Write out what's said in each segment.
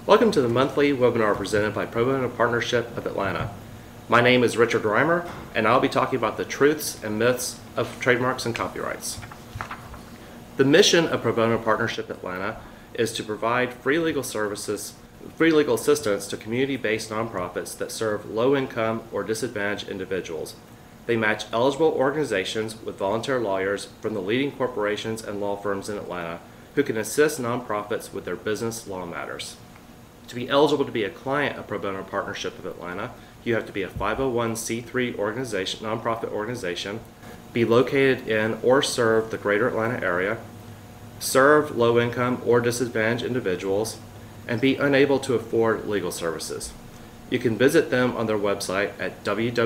Welcome to the monthly webinar presented by Pro Bono Partnership of Atlanta. My name is Richard Reimer, and I'll be talking about the truths and myths of trademarks and copyrights. The mission of Pro Bono Partnership Atlanta is to provide free legal assistance to community-based nonprofits that serve low-income or disadvantaged individuals. They match eligible organizations with volunteer lawyers from the leading corporations and law firms in Atlanta who can assist nonprofits with their business law matters. To be eligible to be a client of Pro Bono Partnership of Atlanta, you have to be a 501c3 organization, nonprofit organization, be located in or serve the greater Atlanta area, serve low-income or disadvantaged individuals, and be unable to afford legal services. You can visit them on their website at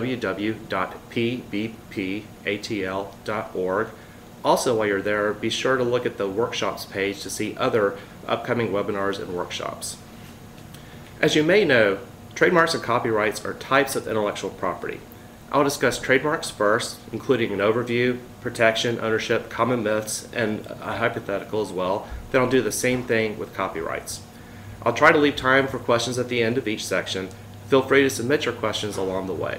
www.pbpatl.org. Also, while you're there, be sure to look at the workshops page to see other upcoming webinars and workshops. As you may know, trademarks and copyrights are types of intellectual property. I'll discuss trademarks first, including an overview, protection, ownership, common myths, and a hypothetical as well. Then I'll do the same thing with copyrights. I'll try to leave time for questions at the end of each section. Feel free to submit your questions along the way.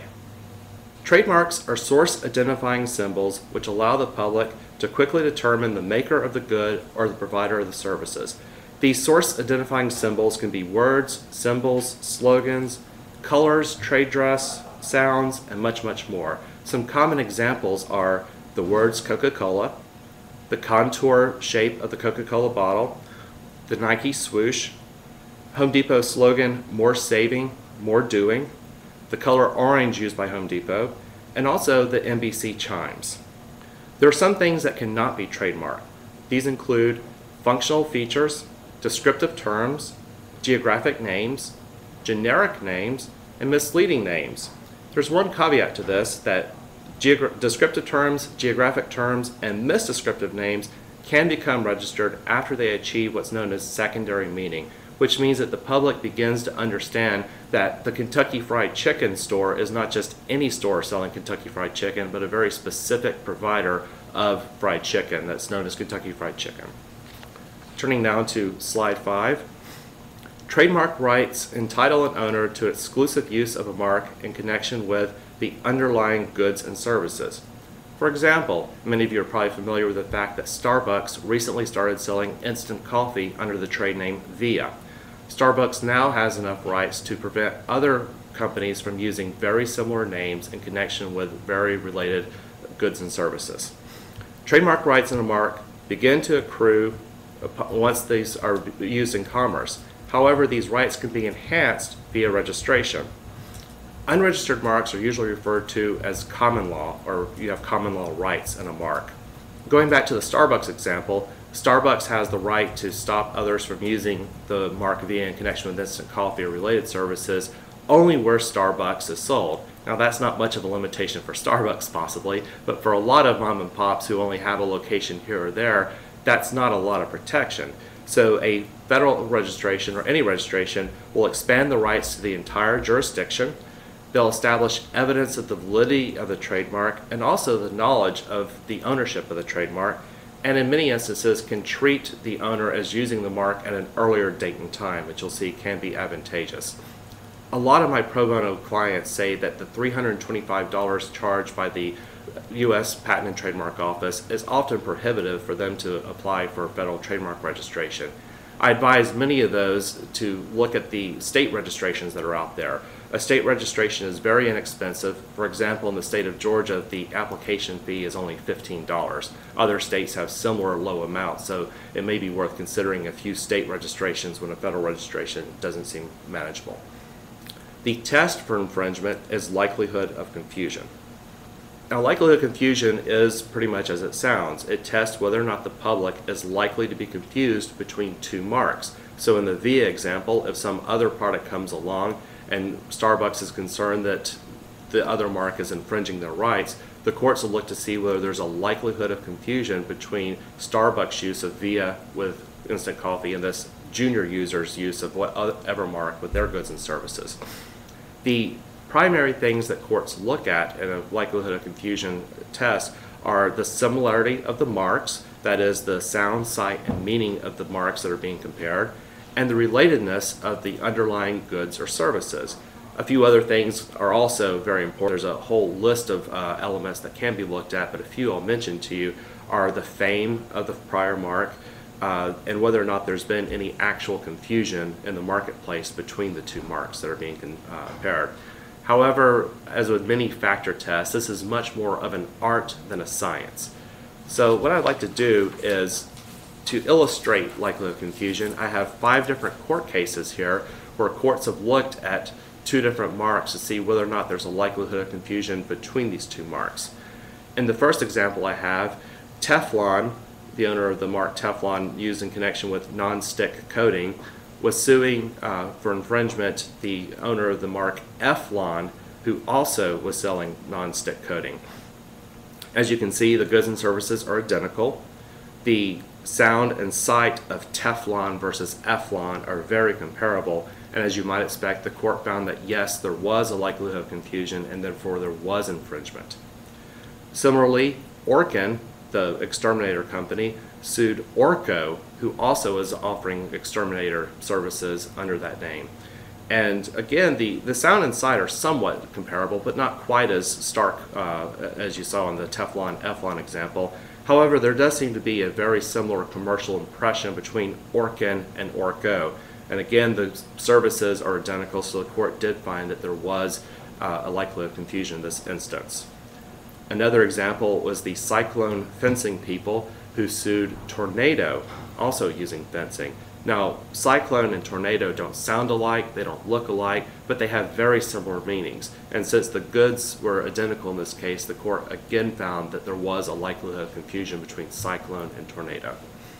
Trademarks are source identifying symbols which allow the public to quickly determine the maker of the good or the provider of the services. These source identifying symbols can be words, symbols, slogans, colors, trade dress, sounds, and much, much more. Some common examples are the words Coca-Cola, the contour shape of the Coca-Cola bottle, the Nike swoosh, Home Depot slogan, more saving, more doing, the color orange used by Home Depot, and also the NBC chimes. There are some things that cannot be trademarked. These include functional features, descriptive terms, geographic names, generic names, and misleading names. There's one caveat to this, that descriptive terms, geographic terms, and misdescriptive names can become registered after they achieve what's known as secondary meaning, which means that the public begins to understand that the Kentucky Fried Chicken store is not just any store selling Kentucky Fried Chicken, but a very specific provider of fried chicken that's known as Kentucky Fried Chicken. Turning now to slide 5. Trademark rights entitle an owner to exclusive use of a mark in connection with the underlying goods and services. For example, many of you are probably familiar with the fact that Starbucks recently started selling instant coffee under the trade name Via. Starbucks now has enough rights to prevent other companies from using very similar names in connection with very related goods and services. Trademark rights in a mark begin to accrue once these are used in commerce. However, these rights can be enhanced via registration. Unregistered marks are usually referred to as common law, or you have common law rights in a mark. Going back to the Starbucks example, Starbucks has the right to stop others from using the mark Via in connection with instant coffee or related services only where Starbucks is sold. Now that's not much of a limitation for Starbucks possibly, but for a lot of mom and pops who only have a location here or there, that's not a lot of protection. So a federal registration or any registration will expand the rights to the entire jurisdiction. They'll establish evidence of the validity of the trademark and also the knowledge of the ownership of the trademark, and in many instances can treat the owner as using the mark at an earlier date and time, which you'll see can be advantageous. A lot of my pro bono clients say that the $325 charged by the U.S. Patent and Trademark Office is often prohibitive for them to apply for federal trademark registration. I advise many of those to look at the state registrations that are out there. A state registration is very inexpensive. For example, in the state of Georgia, the application fee is only $15. Other states have similar low amounts, so it may be worth considering a few state registrations when a federal registration doesn't seem manageable. The test for infringement is likelihood of confusion. Now, likelihood of confusion is pretty much as it sounds. It tests whether or not the public is likely to be confused between two marks. So in the Via example, if some other product comes along and Starbucks is concerned that the other mark is infringing their rights, the courts will look to see whether there's a likelihood of confusion between Starbucks' use of Via with instant coffee and this junior user's use of whatever mark with their goods and services. The primary things that courts look at in a likelihood of confusion test are the similarity of the marks, that is the sound, sight, and meaning of the marks that are being compared, and the relatedness of the underlying goods or services. A few other things are also very important. There's a whole list of elements that can be looked at, but a few I'll mention to you are the fame of the prior mark and whether or not there's been any actual confusion in the marketplace between the two marks that are being compared. However, as with many factor tests, this is much more of an art than a science. So what I'd like to do is to illustrate likelihood of confusion. I have 5 different court cases here where courts have looked at 2 different marks to see whether or not there's a likelihood of confusion between these 2 marks. In the first example I have, Teflon, the owner of the mark Teflon used in connection with non-stick coating, was suing for infringement the owner of the mark Eflon, who also was selling non-stick coating. As you can see, the goods and services are identical. The sound and sight of Teflon versus Eflon are very comparable, and as you might expect, the court found that yes, there was a likelihood of confusion and therefore there was infringement. Similarly, Orkin, the exterminator company, sued Orco, who also is offering exterminator services under that name. And again, the sound and sight are somewhat comparable, but not quite as stark as you saw in the Teflon Eflon example. However, there does seem to be a very similar commercial impression between Orkin and Orco. And again, the services are identical, so the court did find that there was a likelihood of confusion in this instance. Another example was the Cyclone fencing people who sued Tornado, also using fencing. Now, cyclone and tornado don't sound alike, they don't look alike, but they have very similar meanings. And since the goods were identical in this case, the court again found that there was a likelihood of confusion between cyclone and tornado.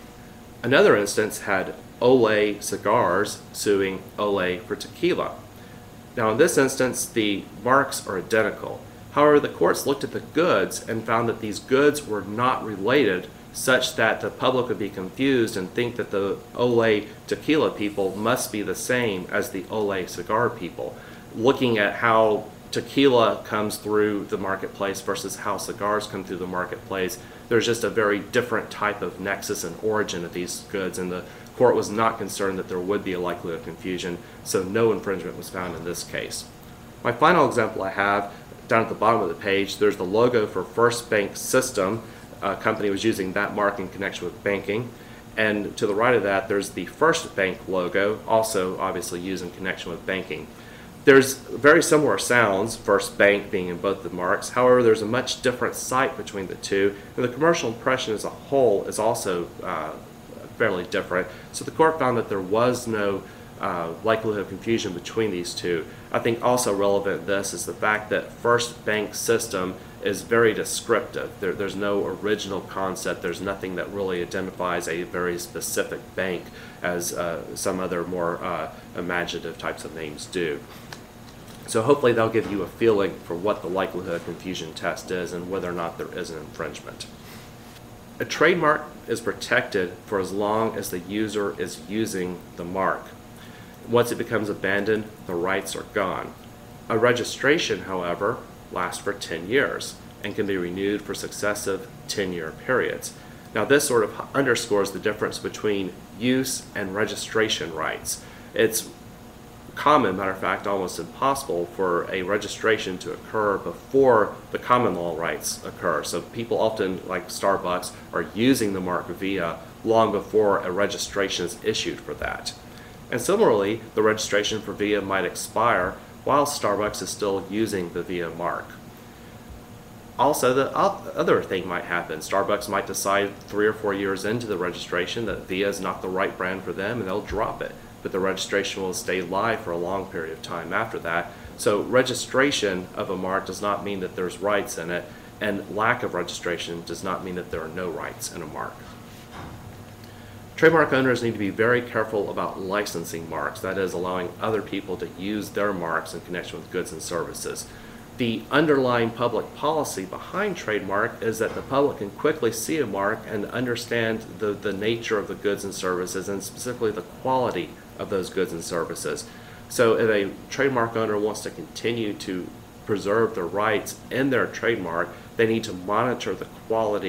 Another instance had Olay Cigars suing Olay for tequila. Now, in this instance, the marks are identical. However, the courts looked at the goods and found that these goods were not related, such that the public would be confused and think that the Olay tequila people must be the same as the Olay cigar people. Looking at how tequila comes through the marketplace versus how cigars come through the marketplace, there's just a very different type of nexus and origin of these goods, and the court was not concerned that there would be a likelihood of confusion, so no infringement was found in this case. My final example I have, down at the bottom of the page, there's the logo for First Bank System. A company was using that mark in connection with banking. And to the right of that, there's the First Bank logo, also obviously used in connection with banking. There's very similar sounds, First Bank being in both the marks. However, there's a much different sight between the two, and the commercial impression as a whole is also fairly different. So the court found that there was no likelihood of confusion between these two. I think also relevant to this is the fact that First Bank System is very descriptive. There's no original concept. There's nothing that really identifies a very specific bank as some other more imaginative types of names do. So hopefully that'll give you a feeling for what the likelihood of confusion test is and whether or not there is an infringement. A trademark is protected for as long as the user is using the mark. Once it becomes abandoned, the rights are gone. A registration, however, lasts for 10 years and can be renewed for successive 10-year periods. Now, this sort of underscores the difference between use and registration rights. It's common, matter of fact, almost impossible for a registration to occur before the common law rights occur. So people often, like Starbucks, are using the mark VIA long before a registration is issued for that. And similarly, the registration for VIA might expire while Starbucks is still using the VIA mark. Also, the other thing might happen. Starbucks might decide 3 or 4 years into the registration that VIA is not the right brand for them, and they'll drop it. But the registration will stay live for a long period of time after that. So registration of a mark does not mean that there's rights in it, and lack of registration does not mean that there are no rights in a mark. Trademark owners need to be very careful about licensing marks, that is, allowing other people to use their marks in connection with goods and services. The underlying public policy behind trademark is that the public can quickly see a mark and understand the nature of the goods and services, and specifically the quality of those goods and services. So if a trademark owner wants to continue to preserve the rights in their trademark, they need to monitor the quality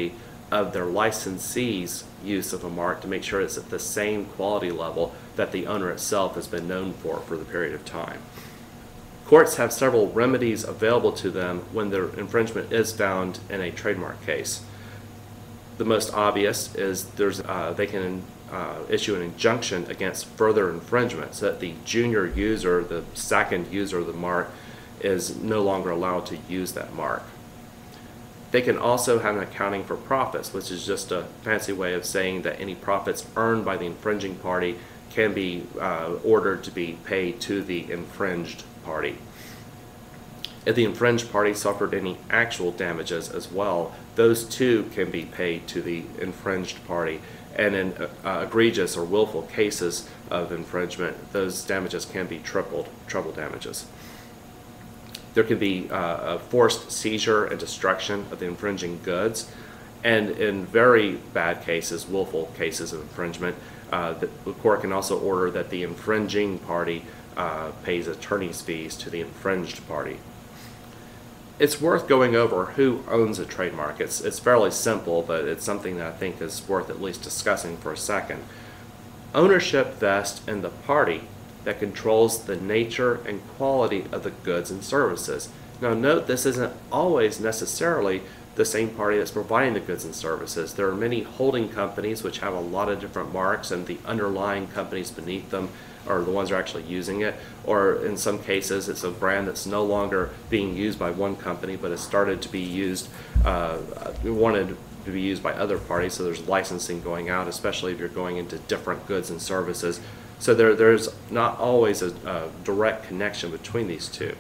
of their licensee's use of a mark to make sure it's at the same quality level that the owner itself has been known for the period of time. Courts have several remedies available to them when their infringement is found in a trademark case. The most obvious is they can issue an injunction against further infringement so that the junior user, the second user of the mark, is no longer allowed to use that mark. They can also have an accounting for profits, which is just a fancy way of saying that any profits earned by the infringing party can be ordered to be paid to the infringed party. If the infringed party suffered any actual damages as well, those too can be paid to the infringed party. And in egregious or willful cases of infringement, those damages can be treble damages. There can be a forced seizure and destruction of the infringing goods, and in very bad cases, willful cases of infringement, the court can also order that the infringing party pays attorney's fees to the infringed party. It's worth going over who owns a trademark. It's fairly simple, but it's something that I think is worth at least discussing for a second. Ownership vests in the party that controls the nature and quality of the goods and services. Now note, this isn't always necessarily the same party that's providing the goods and services. There are many holding companies which have a lot of different marks, and the underlying companies beneath them are the ones that are actually using it. Or in some cases, it's a brand that's no longer being used by one company, but has started to be used, wanted to be used by other parties, so there's licensing going out, especially if you're going into different goods and services. So there's not always a direct connection between these two.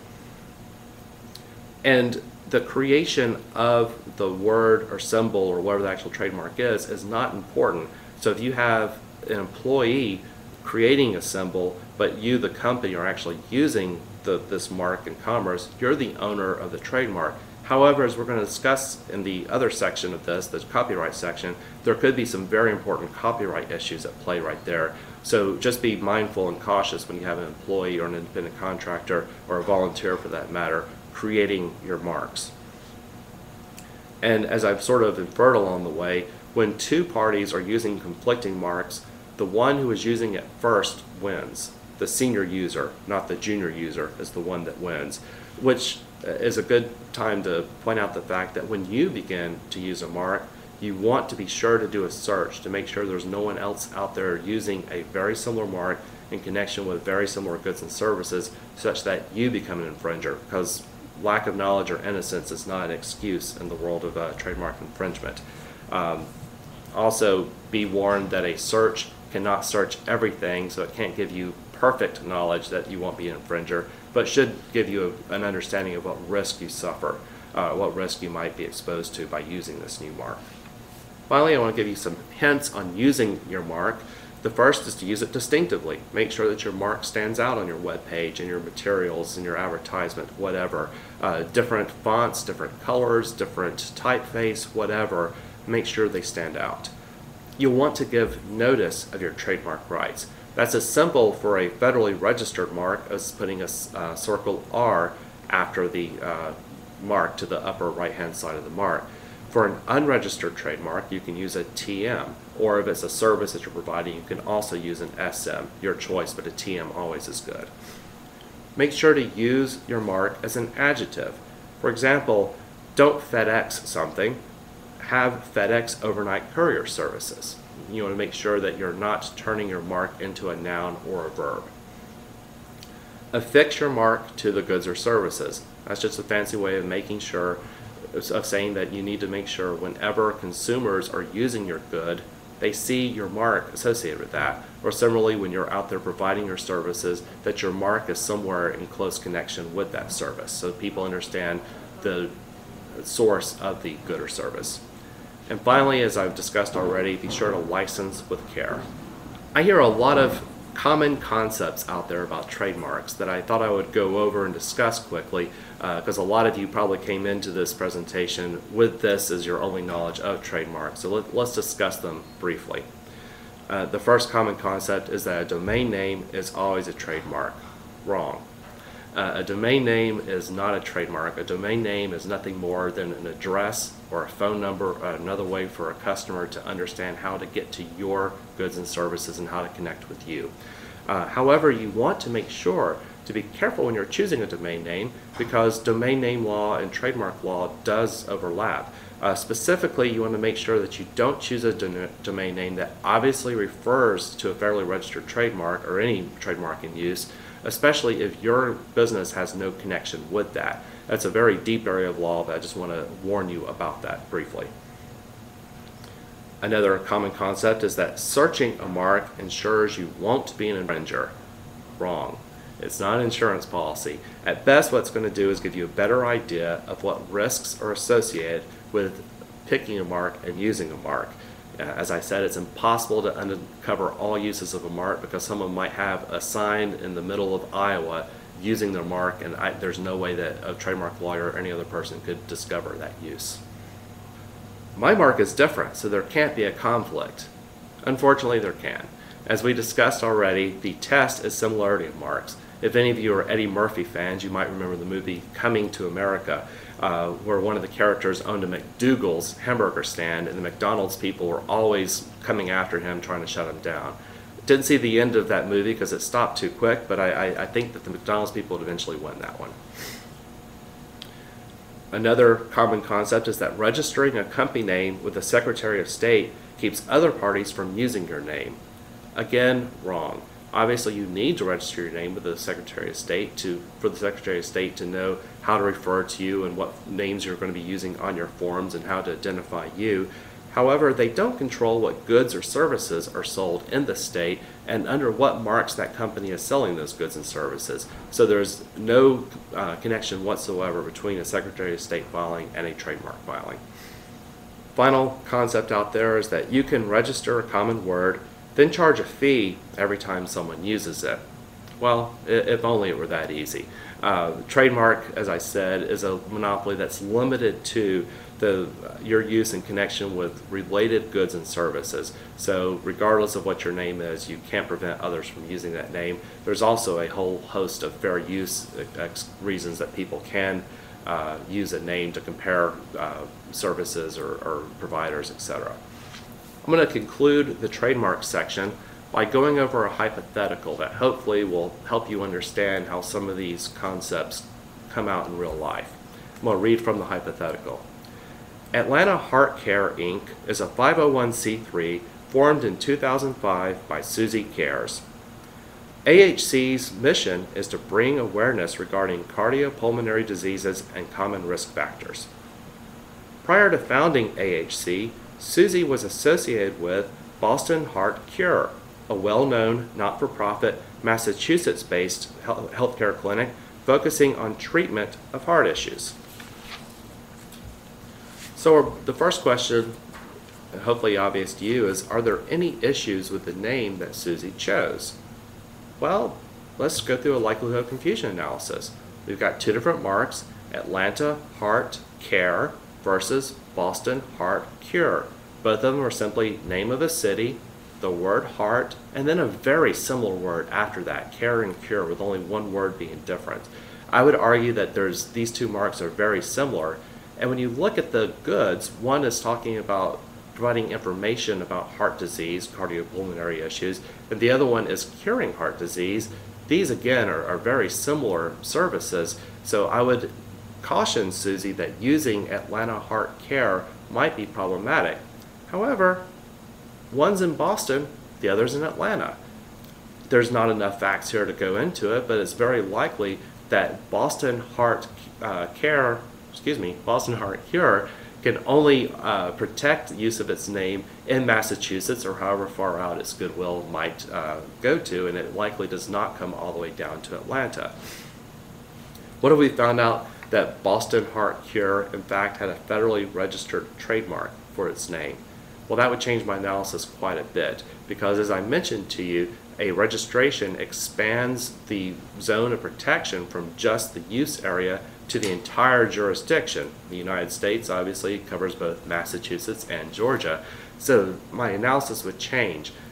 And the creation of the word or symbol or whatever the actual trademark is not important. So if you have an employee creating a symbol, but you, the company, are actually using this mark in commerce, you're the owner of the trademark. However, as we're going to discuss in the other section of this, the copyright section, there could be some very important copyright issues at play right there. So just be mindful and cautious when you have an employee or an independent contractor, or a volunteer for that matter, creating your marks. And as I've sort of inferred along the way, when two parties are using conflicting marks, the one who is using it first wins. The senior user, not the junior user, is the one that wins, which is a good time to point out the fact that when you begin to use a mark, you want to be sure to do a search to make sure there's no one else out there using a very similar mark in connection with very similar goods and services, such that you become an infringer, because lack of knowledge or innocence is not an excuse in the world of trademark infringement. Also, be warned that a search cannot search everything, so it can't give you perfect knowledge that you won't be an infringer, but should give you an understanding of what risk you suffer, what risk you might be exposed to by using this new mark. Finally, I want to give you some hints on using your mark. The first is to use it distinctively. Make sure that your mark stands out on your web page, in your materials, in your advertisement, whatever. Different fonts, different colors, different typeface, whatever. Make sure they stand out. You'll want to give notice of your trademark rights. That's as simple for a federally registered mark as putting a circle R after the mark to the upper right-hand side of the mark. For an unregistered trademark, you can use a TM, or if it's a service that you're providing, you can also use an SM, your choice, but a TM always is good. Make sure to use your mark as an adjective. For example, don't FedEx something, have FedEx overnight courier services. You want to make sure that you're not turning your mark into a noun or a verb. Affix your mark to the goods or services. That's just a fancy way of making sure, of saying that you need to make sure whenever consumers are using your good, they see your mark associated with that. Or similarly, when you're out there providing your services, that your mark is somewhere in close connection with that service, so people understand the source of the good or service. And finally, as I've discussed already, be sure to license with care. I hear a lot of common concepts out there about trademarks that I thought I would go over and discuss quickly, because a lot of you probably came into this presentation with this as your only knowledge of trademarks. So let's discuss them briefly. The first common concept is that a domain name is always a trademark. Wrong. A domain name is not a trademark. A domain name is nothing more than an address or a phone number, another way for a customer to understand how to get to your goods and services and how to connect with you. However, you want to make sure to be careful when you're choosing a domain name, because domain name law and trademark law does overlap. Specifically, you want to make sure that you don't choose a domain name that obviously refers to a federally registered trademark or any trademark in use, especially if your business has no connection with that. That's a very deep area of law, but I just want to warn you about that briefly. Another common concept is that searching a mark ensures you won't be an infringer. Wrong. It's not an insurance policy. At best, what it's going to do is give you a better idea of what risks are associated with picking a mark and using a mark. As I said, it's impossible to uncover all uses of a mark because someone might have a sign in the middle of Iowa using their mark, and there's no way that a trademark lawyer or any other person could discover that use. My mark is different, so there can't be a conflict. Unfortunately, there can. As we discussed already, the test is similarity of marks. If any of you are Eddie Murphy fans, you might remember the movie Coming to America, where one of the characters owned a McDougal's hamburger stand, and the McDonald's people were always coming after him, trying to shut him down. Didn't see the end of that movie because it stopped too quick, but I think that the McDonald's people would eventually win that one. Another common concept is that registering a company name with the Secretary of State keeps other parties from using your name. Again, wrong. Obviously, you need to register your name with the Secretary of State for the Secretary of State to know how to refer to you and what names you're going to be using on your forms and how to identify you. However, they don't control what goods or services are sold in the state and under what marks that company is selling those goods and services. So there's no connection whatsoever between a Secretary of State filing and a trademark filing. Final concept out there is that you can register a common word, then charge a fee every time someone uses it. Well, if only it were that easy. Trademark, as I said, is a monopoly that's limited to your use in connection with related goods and services. So regardless of what your name is, you can't prevent others from using that name. There's also a whole host of fair use reasons that people can use a name to compare services or providers, etc. I'm going to conclude the trademark section by going over a hypothetical that hopefully will help you understand how some of these concepts come out in real life. I'm going to read from the hypothetical. Atlanta Heart Care, Inc. is a 501c3 formed in 2005 by Susie Cares. AHC's mission is to bring awareness regarding cardiopulmonary diseases and common risk factors. Prior to founding AHC, Susie was associated with Boston Heart Cure, a well-known, not-for-profit, Massachusetts-based healthcare clinic focusing on treatment of heart issues. So the first question, and hopefully obvious to you, is are there any issues with the name that Susie chose? Well, let's go through a likelihood of confusion analysis. We've got two different marks, Atlanta Heart Care versus Boston Heart Cure. Both of them are simply name of a city, the word heart, and then a very similar word after that, care and cure, with only one word being different. I would argue that these two marks are very similar, and when you look at the goods, one is talking about providing information about heart disease, cardiopulmonary issues, and the other one is curing heart disease. These again are very similar services, so I would caution Susie that using Atlanta Heart Care might be problematic. However, one's in Boston, the other's in Atlanta. There's not enough facts here to go into it, but it's very likely that Boston Heart Cure can only protect the use of its name in Massachusetts or however far out its goodwill might go to, and it likely does not come all the way down to Atlanta. What have we found out? That Boston Heart Cure, in fact, had a federally registered trademark for its name. Well, that would change my analysis quite a bit because, as I mentioned to you, a registration expands the zone of protection from just the use area to the entire jurisdiction. The United States obviously covers both Massachusetts and Georgia, so my analysis would change.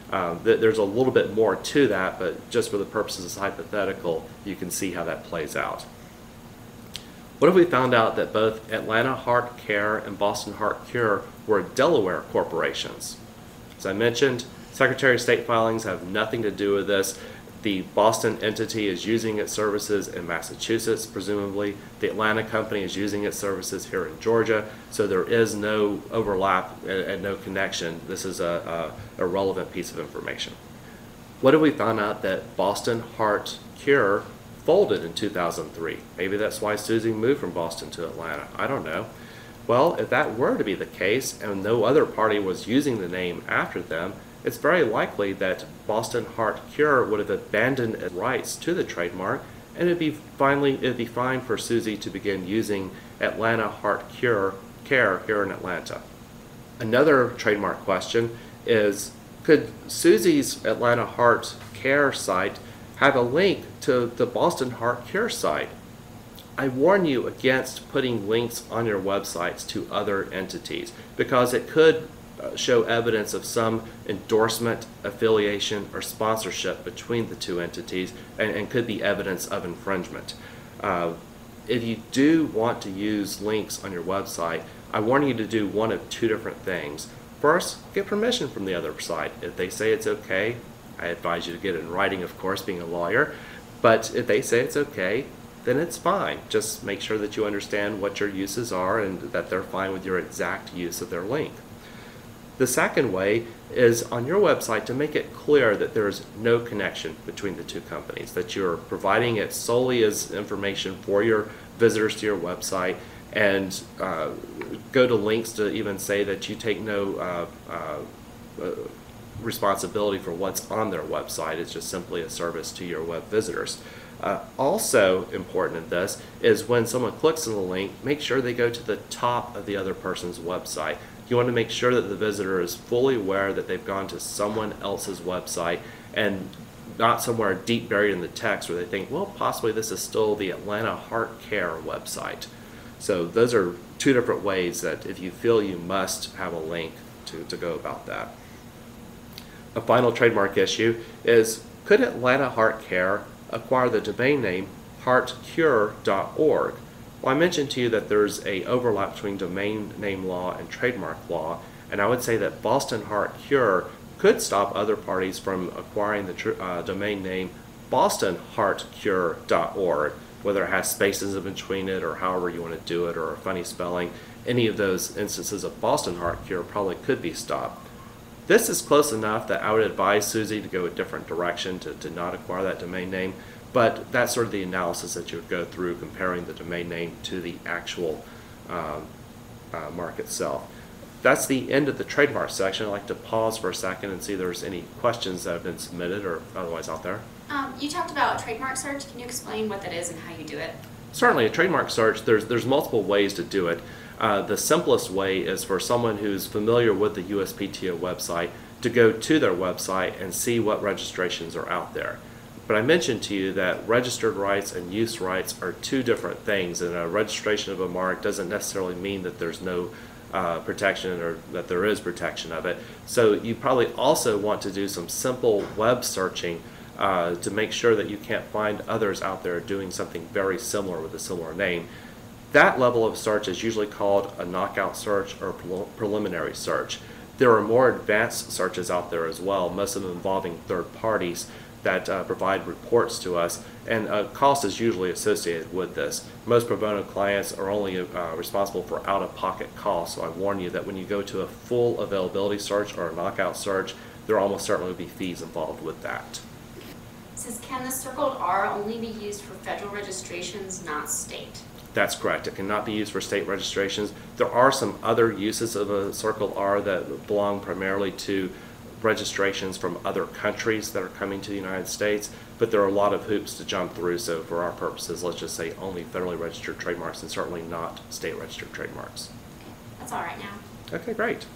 There's a little bit more to that, but just for the purposes of this hypothetical, you can see how that plays out. What if we found out that both Atlanta Heart Care and Boston Heart Cure were Delaware corporations? As I mentioned, Secretary of State filings have nothing to do with this. The Boston entity is using its services in Massachusetts, presumably. The Atlanta company is using its services here in Georgia, so there is no overlap and no connection. This is a relevant piece of information. What if we found out that Boston Heart Cure folded in 2003? Maybe that's why Susie moved from Boston to Atlanta. I don't know. Well, if that were to be the case and no other party was using the name after them, it's very likely that Boston Heart Cure would have abandoned its rights to the trademark, and it'd be fine for Susie to begin using Atlanta Heart Care here in Atlanta. Another trademark question is, could Susie's Atlanta Heart Care site have a link to the Boston Heart Cure site? I warn you against putting links on your websites to other entities because it could show evidence of some endorsement, affiliation, or sponsorship between the two entities and could be evidence of infringement. If you do want to use links on your website, I warn you to do one of two different things. First, get permission from the other side. If they say it's okay, I advise you to get it in writing, of course, being a lawyer, but if they say it's okay, then it's fine. Just make sure that you understand what your uses are and that they're fine with your exact use of their link. The second way is on your website to make it clear that there is no connection between the two companies, that you're providing it solely as information for your visitors to your website, and go to links to even say that you take no responsibility for what's on their website. It's just simply a service to your web visitors. Also important in this is when someone clicks on the link, make sure they go to the top of the other person's website. You want to make sure that the visitor is fully aware that they've gone to someone else's website and not somewhere deep buried in the text where they think, well, possibly this is still the Atlanta Heart Care website. So those are two different ways that if you feel you must have a link to go about that. A final trademark issue is, could Atlanta Heart Care acquire the domain name heartcure.org? Well, I mentioned to you that there's an overlap between domain name law and trademark law, and I would say that Boston Heart Cure could stop other parties from acquiring the domain name bostonheartcure.org, whether it has spaces in between it or however you want to do it, or a funny spelling. Any of those instances of Boston Heart Cure probably could be stopped. This is close enough that I would advise Susie to go a different direction to not acquire that domain name, but that's sort of the analysis that you would go through comparing the domain name to the actual mark itself. That's the end of the trademark section. I'd like to pause for a second and see if there's any questions that have been submitted or otherwise out there. You talked about trademark search. Can you explain what that is and how you do it? Certainly, a trademark search, there's multiple ways to do it. The simplest way is for someone who's familiar with the USPTO website to go to their website and see what registrations are out there. But I mentioned to you that registered rights and use rights are two different things, and a registration of a mark doesn't necessarily mean that there's no protection or that there is protection of it. So you probably also want to do some simple web searching to make sure that you can't find others out there doing something very similar with a similar name. That level of search is usually called a knockout search or preliminary search. There are more advanced searches out there as well, most of them involving third parties that provide reports to us, and a cost is usually associated with this. Most pro bono clients are only responsible for out-of-pocket costs, so I warn you that when you go to a full availability search or a knockout search, there almost certainly will be fees involved with that. It says, can the circled R only be used for federal registrations, not state? That's correct. It cannot be used for state registrations. There are some other uses of a circled R that belong primarily to registrations from other countries that are coming to the United States, but there are a lot of hoops to jump through, so for our purposes, let's just say only federally registered trademarks and certainly not state registered trademarks. Okay, that's all right now. Okay, great.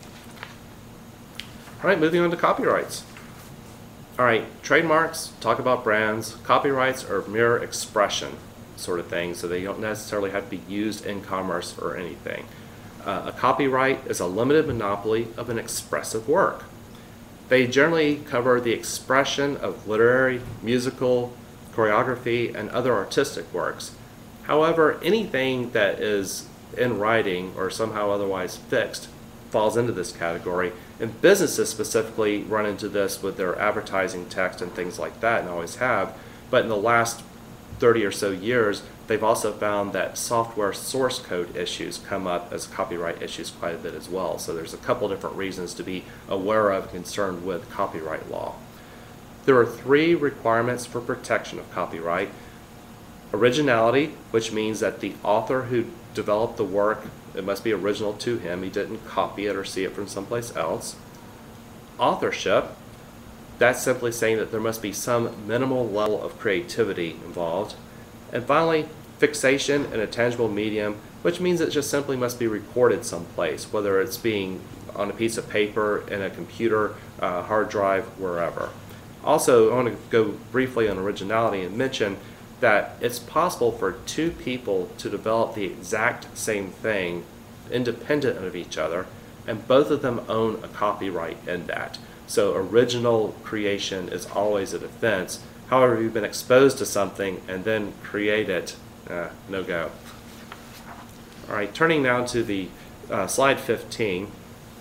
All right, moving on to copyrights. All right, trademarks, talk about brands. Copyrights are mere expression sort of thing, so they don't necessarily have to be used in commerce or anything. A copyright is a limited monopoly of an expressive work. They generally cover the expression of literary, musical, choreography, and other artistic works. However, anything that is in writing or somehow otherwise fixed falls into this category, and businesses specifically run into this with their advertising text and things like that, and always have. But in the last 30 or so years, they've also found that software source code issues come up as copyright issues quite a bit as well. So there's a couple different reasons to be aware of and concerned with copyright law. There are 3 requirements for protection of copyright. Originality, which means that the author who developed the work, it must be original to him. He didn't copy it or see it from someplace else. Authorship, that's simply saying that there must be some minimal level of creativity involved. And finally, fixation in a tangible medium, which means it just simply must be recorded someplace, whether it's being on a piece of paper, in a computer, hard drive, wherever. Also, I want to go briefly on originality and mention that it's possible for 2 people to develop the exact same thing independent of each other, and both of them own a copyright in that. So original creation is always a defense. However, if you've been exposed to something and then create it, no go. All right, turning now to the slide 15.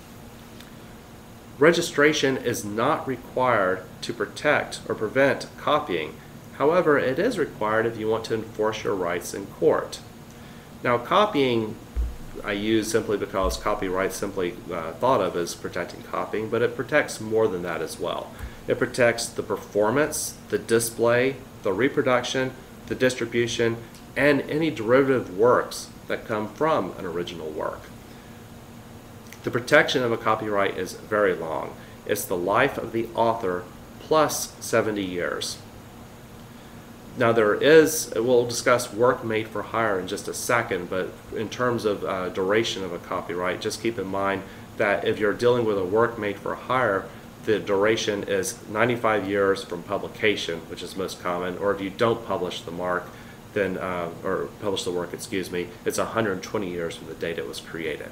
Registration is not required to protect or prevent copying. However, it is required if you want to enforce your rights in court. Now, copying I use simply because copyright simply thought of as protecting copying, but it protects more than that as well. It protects the performance, the display, the reproduction, the distribution, and any derivative works that come from an original work. The protection of a copyright is very long. It's the life of the author plus 70 years. Now we'll discuss work made for hire in just a second, but in terms of duration of a copyright, just keep in mind that if you're dealing with a work made for hire, the duration is 95 years from publication, which is most common, or if you don't publish the mark, then, or publish the work, excuse me, it's 120 years from the date it was created.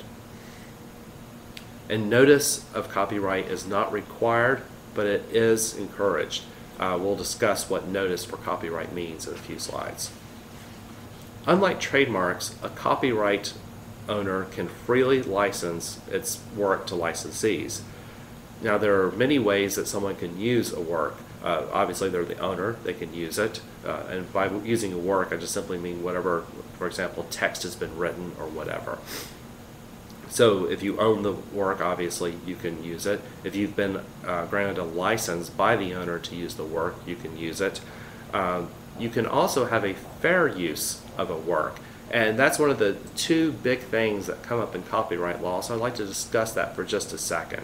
And notice of copyright is not required, but it is encouraged. We'll discuss what notice for copyright means in a few slides. Unlike trademarks, a copyright owner can freely license its work to licensees. Now, there are many ways that someone can use a work. Obviously, they're the owner, they can use it. And by using a work, I just simply mean whatever, for example, text has been written or whatever. So if you own the work, obviously you can use it. If you've been granted a license by the owner to use the work, you can use it. You can also have a fair use of a work. And that's one of the 2 big things that come up in copyright law, so I'd like to discuss that for just a second.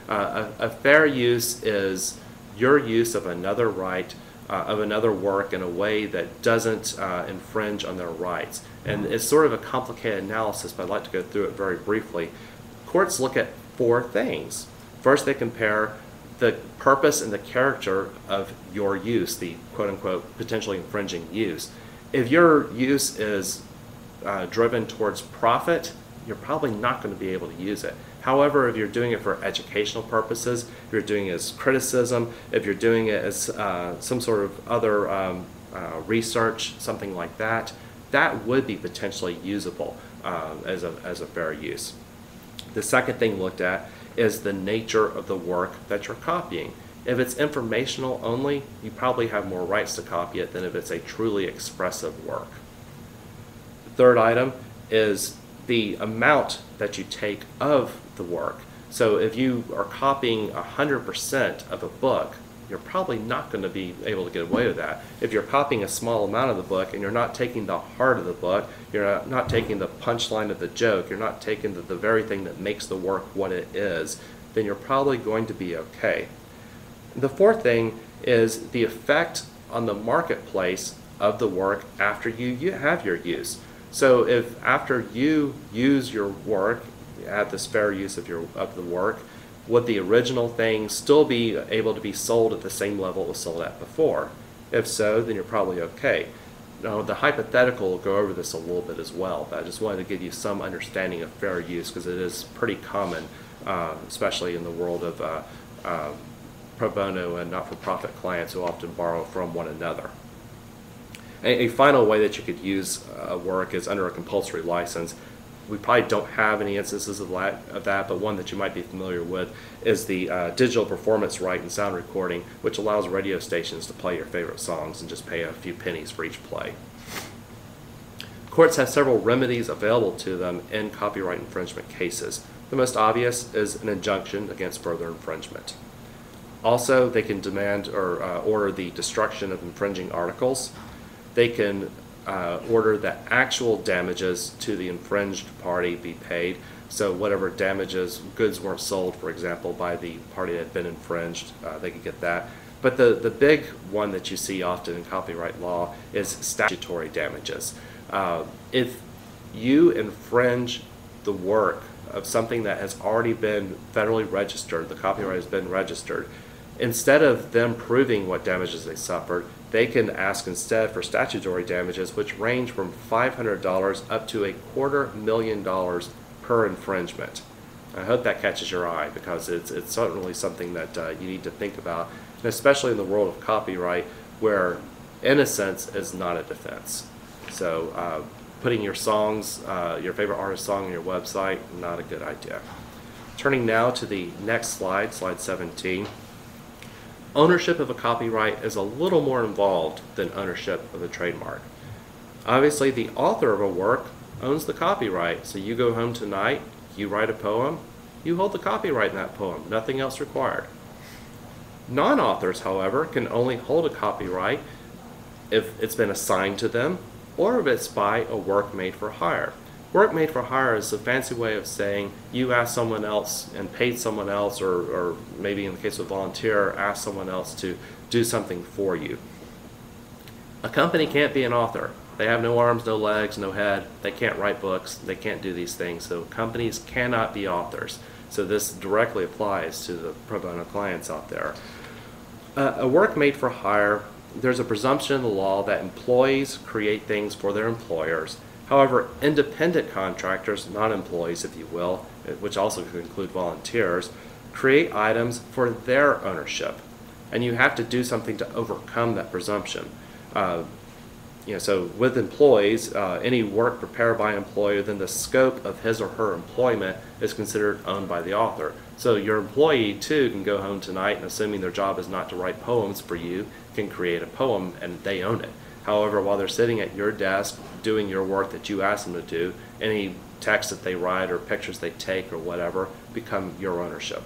A fair use is your use of another right, of another work in a way that doesn't infringe on their rights. And it's sort of a complicated analysis, but I'd like to go through it very briefly. Courts look at 4 things. First, they compare the purpose and the character of your use, the quote-unquote potentially infringing use. If your use is driven towards profit, you're probably not going to be able to use it. However, if you're doing it for educational purposes, if you're doing it as criticism, if you're doing it as some sort of other research, something like that, that would be potentially usable as a fair use. The second thing looked at is the nature of the work that you're copying. If it's informational only, you probably have more rights to copy it than if it's a truly expressive work. The third item is the amount that you take of the work. So if you are copying 100% of a book, you're probably not going to be able to get away with that. If you're copying a small amount of the book and you're not taking the heart of the book, you're not taking the punchline of the joke, you're not taking the very thing that makes the work what it is, then you're probably going to be okay. The fourth thing is the effect on the marketplace of the work after you have your use. So if after you use your work, you have this fair use of the work, would the original thing still be able to be sold at the same level it was sold at before? If so, then you're probably okay. Now, the hypothetical will go over this a little bit as well, but I just wanted to give you some understanding of fair use because it is pretty common, especially in the world of pro bono and not-for-profit clients who often borrow from one another. A final way that you could use a work is under a compulsory license. We probably don't have any instances of that, but one that you might be familiar with is the digital performance right in sound recording, which allows radio stations to play your favorite songs and just pay a few pennies for each play. Courts have several remedies available to them in copyright infringement cases. The most obvious is an injunction against further infringement. Also, they can demand or order the destruction of infringing articles. They can order that actual damages to the infringed party be paid. So whatever damages, goods weren't sold, for example, by the party that had been infringed, they could get that. But the big one that you see often in copyright law is statutory damages. If you infringe the work of something that has already been federally registered, the copyright has been registered, instead of them proving what damages they suffered, they can ask instead for statutory damages, which range from $500 up to $250,000 per infringement. I hope that catches your eye, because it's certainly something that you need to think about, and especially in the world of copyright, where innocence is not a defense. So putting your songs, your favorite artist's song on your website, not a good idea. Turning now to the next slide, slide 17. Ownership of a copyright is a little more involved than ownership of a trademark. Obviously, the author of a work owns the copyright, so you go home tonight, you write a poem, you hold the copyright in that poem, nothing else required. Non-authors, however, can only hold a copyright if it's been assigned to them, or if it's by a work made for hire. Work made for hire is a fancy way of saying you asked someone else and paid someone else, or maybe in the case of volunteer, asked someone else to do something for you. A company can't be an author. They have no arms, no legs, no head. They can't write books. They can't do these things. So companies cannot be authors. So this directly applies to the pro bono clients out there. A work made for hire, there's a presumption in the law that employees create things for their employers. However, independent contractors, not employees if you will, which also could include volunteers, create items for their ownership. And you have to do something to overcome that presumption. So with employees, any work prepared by an employer, then the scope of his or her employment is considered owned by the author. So your employee too can go home tonight and, assuming their job is not to write poems for you, can create a poem and they own it. However, while they're sitting at your desk doing your work that you ask them to do, any text that they write or pictures they take or whatever become your ownership.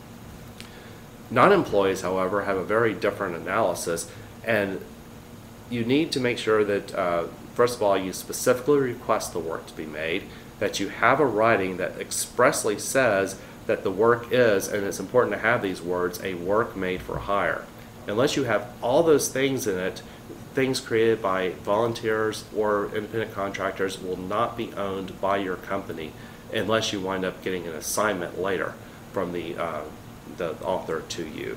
Non-employees, however, have a very different analysis, and you need to make sure that, first of all, you specifically request the work to be made, that you have a writing that expressly says that the work is, and it's important to have these words, a work made for hire. Unless you have all those things in it, things created by volunteers or independent contractors will not be owned by your company unless you wind up getting an assignment later from the author to you.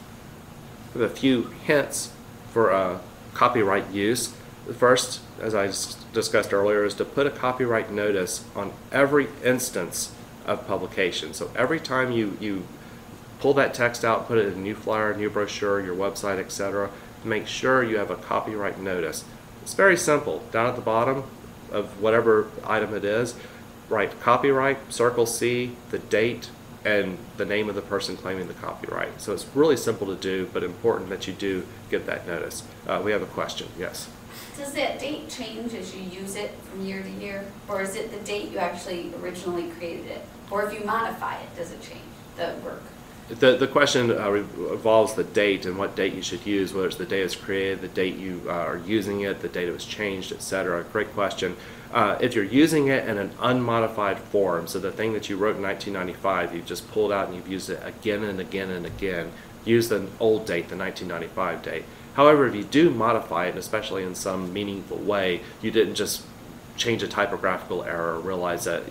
We have a few hints for copyright use. The first, as I discussed earlier, is to put a copyright notice on every instance of publication. So every time you pull that text out, put it in a new flyer, new brochure, your website, etc., make sure you have a copyright notice. It's very simple. Down at the bottom of whatever item it is, write copyright, circle C, the date, and the name of the person claiming the copyright. So it's really simple to do, but important that you do get that notice. We have a question. Yes? Does that date change as you use it from year to year? Or is it the date you actually originally created it? Or if you modify it, does it change the work? The question involves the date and what date you should use, whether it's the day it's created, the date you are using it, the date it was changed, etc. Great question. If you're using it in an unmodified form, so the thing that you wrote in 1995, you've just pulled out and you've used it again and again and again, use the old date, the 1995 date. However, if you do modify it, especially in some meaningful way, you didn't just change a typographical error, realize that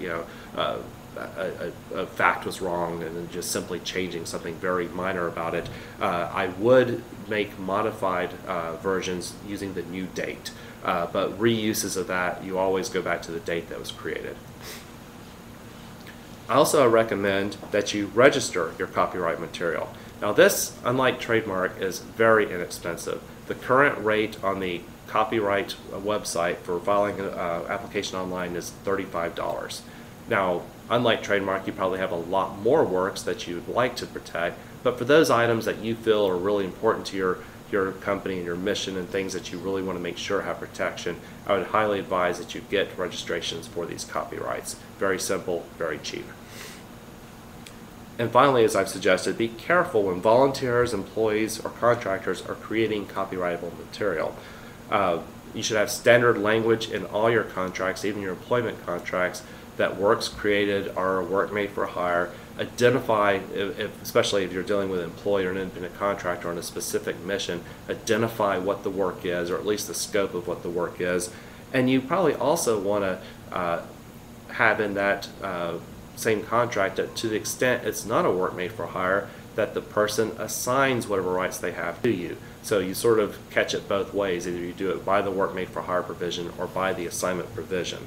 a fact was wrong, and then just simply changing something very minor about it, I would make modified versions using the new date. But reuses of that, you always go back to the date that was created. I also recommend that you register your copyright material. Now this, unlike trademark, is very inexpensive. The current rate on the copyright website for filing an application online is $35. Now, unlike trademark, you probably have a lot more works that you'd like to protect, but for those items that you feel are really important to your company and your mission and things that you really want to make sure have protection, I would highly advise that you get registrations for these copyrights. Very simple, very cheap. And finally, as I've suggested, be careful when volunteers, employees, or contractors are creating copyrightable material. You should have standard language in all your contracts, even your employment contracts, that works created are work made for hire. Identify, especially if you're dealing with an employee or an independent contractor on a specific mission, identify what the work is, or at least the scope of what the work is. And you probably also want to have in that same contract that to the extent it's not a work made for hire, that the person assigns whatever rights they have to you. So you sort of catch it both ways. Either you do it by the work made for hire provision or by the assignment provision.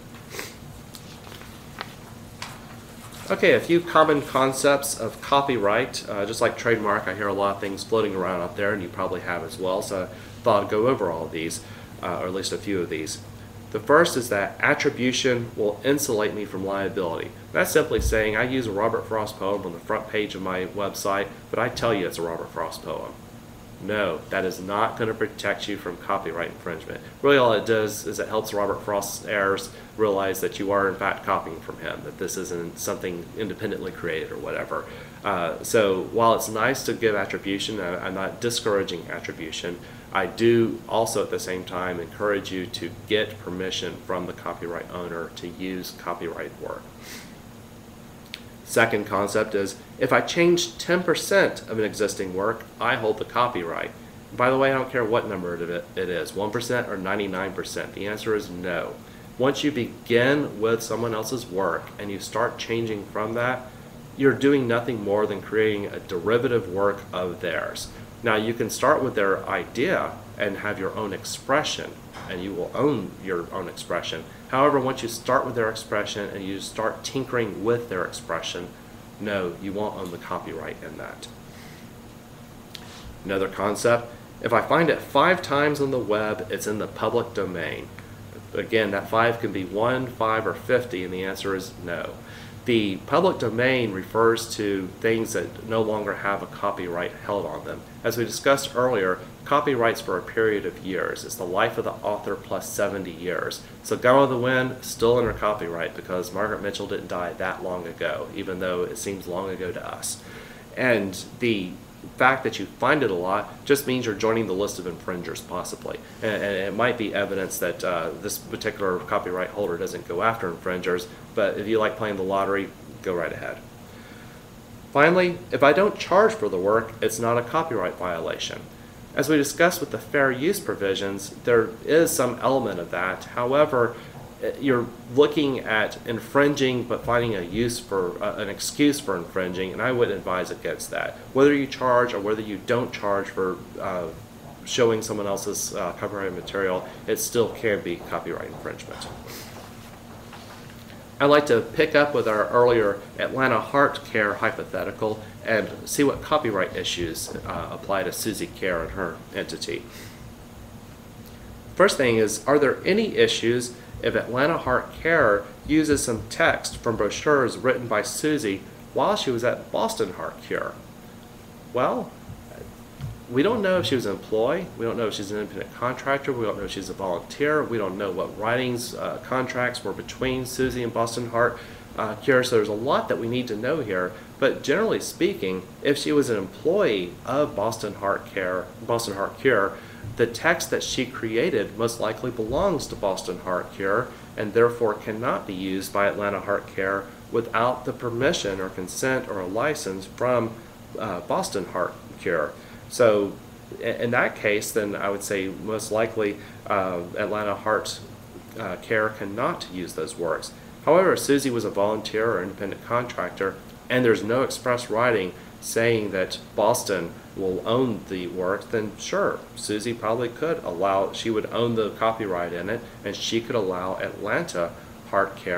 Okay, a few common concepts of copyright. Just like trademark, I hear a lot of things floating around out there, and you probably have as well, so I thought I'd go over all of these, or at least a few of these. The first is that attribution will insulate me from liability. That's simply saying I use a Robert Frost poem on the front page of my website, but I tell you it's a Robert Frost poem. No, that is not going to protect you from copyright infringement. Really all it does is it helps Robert Frost's heirs realize that you are in fact copying from him, that this isn't something independently created or whatever. So while it's nice to give attribution, I'm not discouraging attribution, I do also at the same time encourage you to get permission from the copyright owner to use copyright work. Second concept is, if I change 10% of an existing work, I hold the copyright. By the way, I don't care what number it is, 1% or 99%. The answer is no. Once you begin with someone else's work and you start changing from that, you're doing nothing more than creating a derivative work of theirs. Now you can start with their idea and have your own expression, and you will own your own expression. However, once you start with their expression and you start tinkering with their expression, no, you won't own the copyright in that. Another concept, if I find it 5 times on the web, it's in the public domain. Again, that 5 can be 1, 5, or 50, and the answer is no. The public domain refers to things that no longer have a copyright held on them. As we discussed earlier, copyrights for a period of years. It's the life of the author plus 70 years. So Gone with the Wind, still under copyright because Margaret Mitchell didn't die that long ago, even though it seems long ago to us. And the fact that you find it a lot just means you're joining the list of infringers possibly. And it might be evidence that this particular copyright holder doesn't go after infringers, but if you like playing the lottery, go right ahead. Finally, if I don't charge for the work, it's not a copyright violation. As we discussed with the fair use provisions, there is some element of that. However, you're looking at infringing but finding a use for an excuse for infringing, and I would advise against that. Whether you charge or whether you don't charge for showing someone else's copyrighted material, it still can be copyright infringement. I'd like to pick up with our earlier Atlanta Heart Care hypothetical and see what copyright issues apply to Susie Care and her entity. First thing is, are there any issues if Atlanta Heart Care uses some text from brochures written by Susie while she was at Boston Heart Care? Well, we don't know if she was an employee, we don't know if she's an independent contractor, we don't know if she's a volunteer, we don't know what writings, contracts were between Susie and Boston Heart Care, so there's a lot that we need to know here. But generally speaking, if she was an employee of Boston Heart Care, the text that she created most likely belongs to Boston Heart Care and therefore cannot be used by Atlanta Heart Care without the permission or consent or a license from Boston Heart Care. So in that case, then I would say most likely Atlanta Heart Care cannot use those works. However, if Susie was a volunteer or independent contractor and there's no express writing saying that Boston will own the work, then sure, Susie probably could allow, she would own the copyright in it, and she could allow Atlanta Heart Care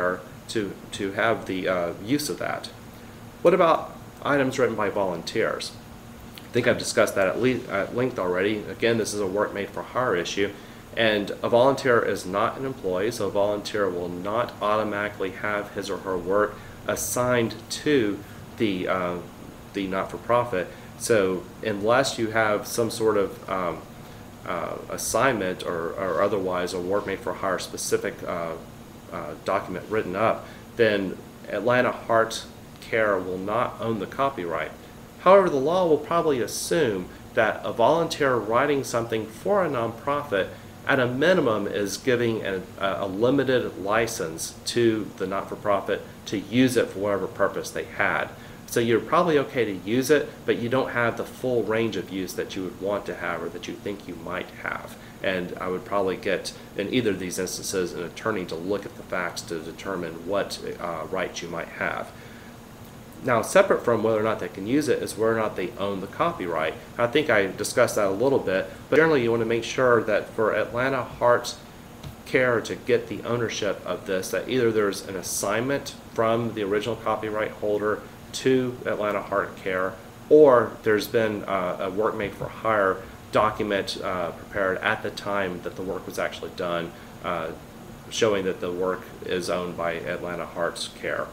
to have the use of that. What about items written by volunteers? I think I've discussed that at length already. Again, this is a work made for hire issue, and a volunteer is not an employee, so a volunteer will not automatically have his or her work assigned to the not-for-profit. So unless you have some sort of assignment or otherwise a work made for hire specific document written up, then Atlanta Heart Care will not own the copyright. However, the law will probably assume that a volunteer writing something for a nonprofit at a minimum is giving a limited license to the not-for-profit to use it for whatever purpose they had. So you're probably okay to use it, but you don't have the full range of use that you would want to have or that you think you might have. And I would probably get, in either of these instances, an attorney to look at the facts to determine what rights you might have. Now, separate from whether or not they can use it is whether or not they own the copyright. I think I discussed that a little bit, but generally you want to make sure that for Atlanta Heart Care to get the ownership of this, that either there's an assignment from the original copyright holder to Atlanta Heart Care, or there's been a work made for hire document prepared at the time that the work was actually done, showing that the work is owned by Atlanta Heart Care.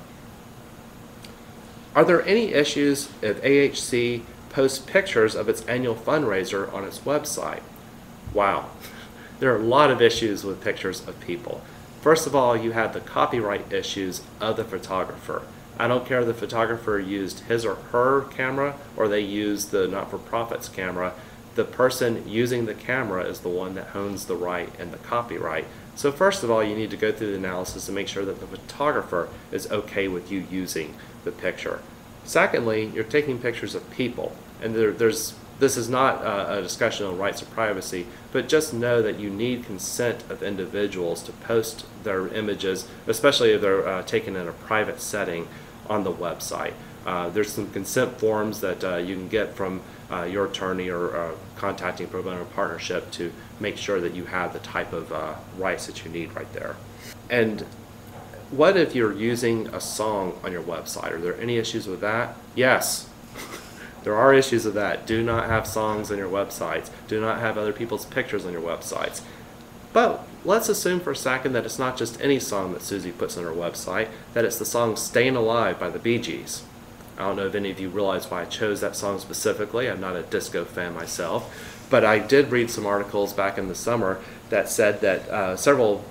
Are there any issues if AHC posts pictures of its annual fundraiser on its website? Wow, there are a lot of issues with pictures of people. First of all, you have the copyright issues of the photographer. I don't care if the photographer used his or her camera or they used the not-for-profit's camera. The person using the camera is the one that owns the right and the copyright. So first of all, you need to go through the analysis to make sure that the photographer is okay with you using the picture. Secondly, you're taking pictures of people, and this is not a discussion on rights of privacy, but just know that you need consent of individuals to post their images, especially if they're taken in a private setting on the website. There's some consent forms that you can get from your attorney or contacting Pro Bono Partnership to make sure that you have the type of rights that you need right there. And what if you're using a song on your website? Are there any issues with that? Yes. There are issues with that. Do not have songs on your websites. Do not have other people's pictures on your websites. But let's assume for a second that it's not just any song that Susie puts on her website, that it's the song Staying Alive by the Bee Gees. I don't know if any of you realize why I chose that song specifically. I'm not a disco fan myself, but I did read some articles back in the summer that said that several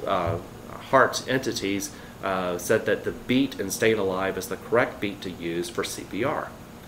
heart entities said that the beat in Staying Alive is the correct beat to use for CPR.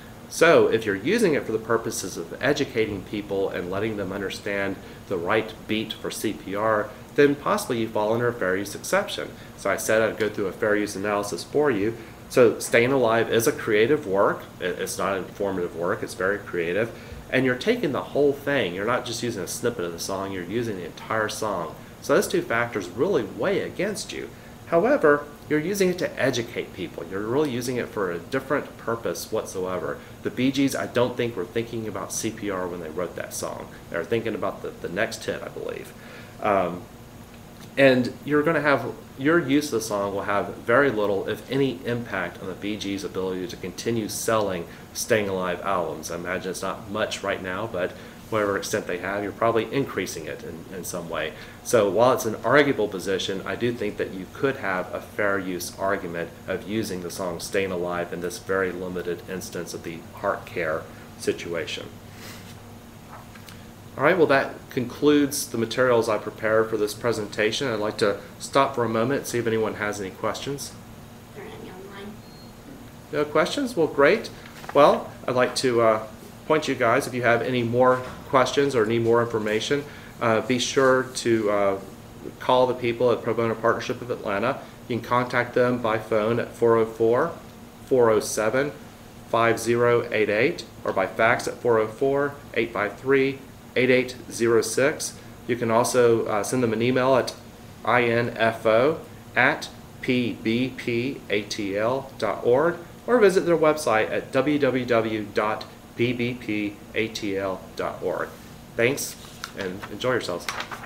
So if you're using it for the purposes of educating people and letting them understand the right beat for CPR, then possibly you fall under a fair use exception. So I said I'd go through a fair use analysis for you. So Staying Alive is a creative work. It's not an informative work. It's very creative. And you're taking the whole thing. You're not just using a snippet of the song. You're using the entire song. So those two factors really weigh against you. However, you're using it to educate people. You're really using it for a different purpose whatsoever. The Bee Gees, I don't think were thinking about CPR when they wrote that song. They were thinking about the next hit, I believe. And you're going to have, your use of the song will have very little, if any, impact on the Bee Gees' ability to continue selling Staying Alive albums. I imagine it's not much right now, but whatever extent they have, you're probably increasing it in some way. So while it's an arguable position, I do think that you could have a fair use argument of using the song Staying Alive in this very limited instance of the heart care situation. All right, well that concludes the materials I prepared for this presentation. I'd like to stop for a moment and see if anyone has any questions. Are there any online? No questions? Well, great. Well, I'd like to point you guys, if you have any more questions or need more information, be sure to call the people at Pro Bono Partnership of Atlanta. You can contact them by phone at 404-407-5088 or by fax at 404-853-8806. You can also send them an email at info@pbpatl.org or visit their website at www.bbpatl.org. Thanks and enjoy yourselves.